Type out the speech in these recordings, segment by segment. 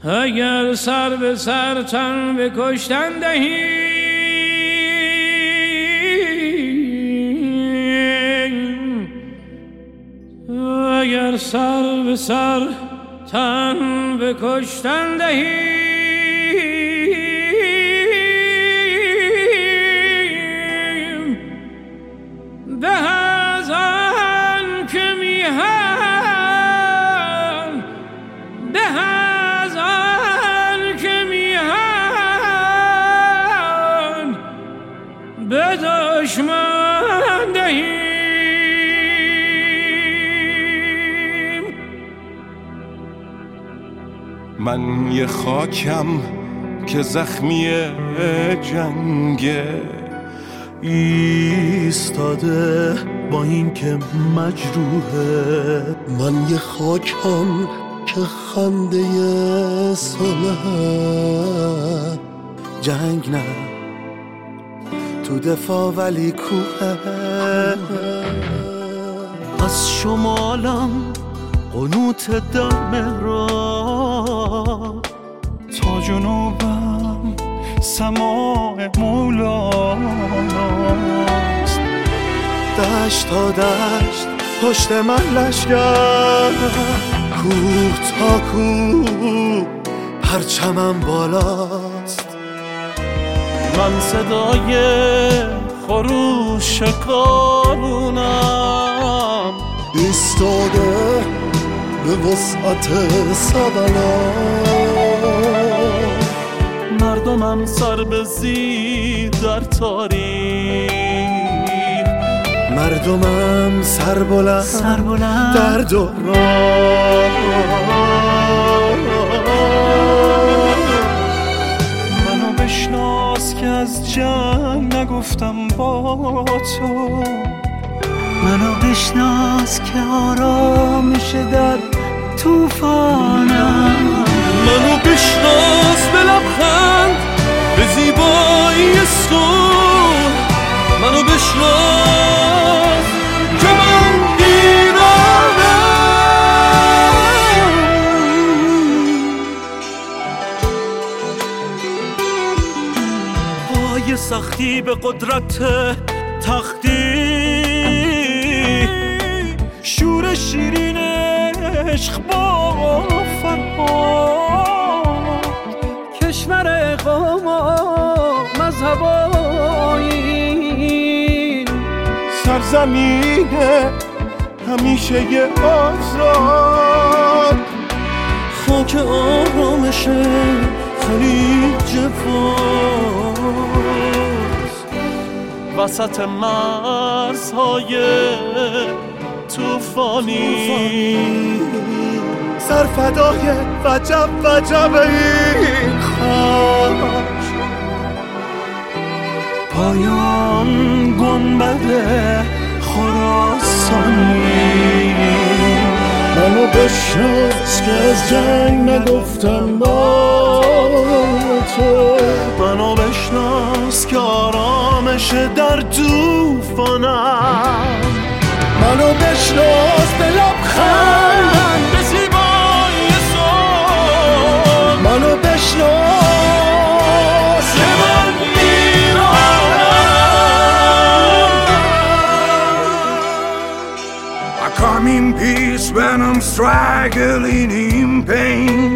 اگر سر به سر تن به کشتن دهیم، اگر سر به سر تن به کشتن دهیم، به از آن که میهن، به از آن که میهن به دشمن دهیم. من یه خاکم که زخمی جنگه، ایستاده با این که مجروحه. من یه خاکم که خنده صلحه، جنگ نه تو دفاع ولی کوه. از شمالم قنوت در مهراب، تا جنوبم سماع مولاست. دشت تا دشت پشت من لشگر، کوه تا کوه پرچمم بالاست. من صدای خروش کارونم، ایستاده به وسعت سبلا. مردمم سر به زیر در تاریخ، مردمم سر بلند در دوران. منو بشناس که از جنگ نگفتم با تو، منو بشناس که آرامش در توفانم. منو بشناس به لبخند به زیبایی صبح، منو بشناس که من ایرانم. پای سختی به قدرت تختی، شور شیرین عشق با فرهاد. کشور قوم و مذهب و آیین، سرزمین همیشه آزاد. خاک آرامش خلیج فارس، وسط مرزهای توفانی. سرفدای وجب وجب این خاک، پایان گنبد خراسانی. منو بشناس که از جنگ نگفتم با تو، منو بشناس که آرامش در توفانم. منو بشناس به لبخند به زیبایی صبح، منو بشناس که من ایرانم. I come in peace when I'm struggling in pain.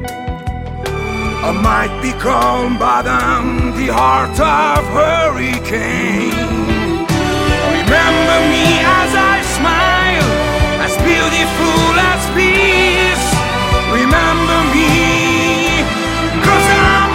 I might be calm but I'm the heart of hurricane. Remember me as I smile, as beautiful as peace. Remember me, 'cause I'm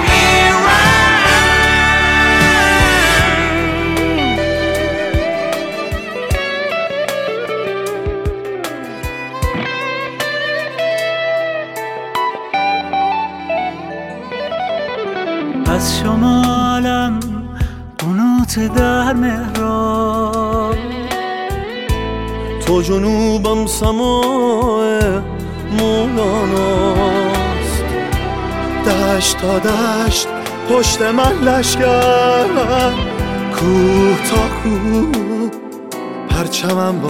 Iran. از شمالم قنوت در مهراب، تو جنوبم سماع مولاناست. دشت تا دشت پشت من لشگر، کوه تا کوه پرچمم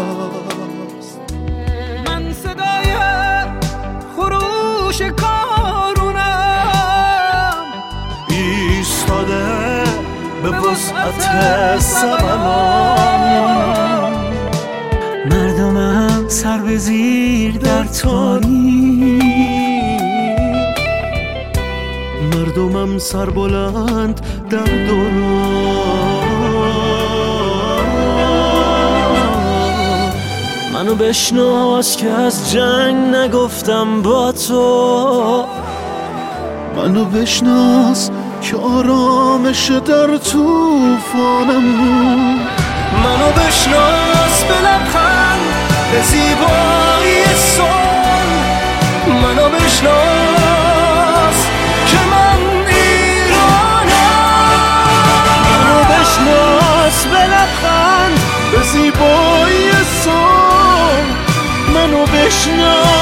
بالاست. من صدای خروش کار وسعت زمانم. مردمم سر به زیر در تاریک، مردمم سر بلند در دوران. منو بشناس که از جنگ نگفتم با تو، منو بشناس که آرامش در طوفانم. منو بشناس به لبخند، به زیبایی صلح. منو بشناس که من ایرانم. منو بشناس به لبخند، به زیبایی صلح. منو بشناس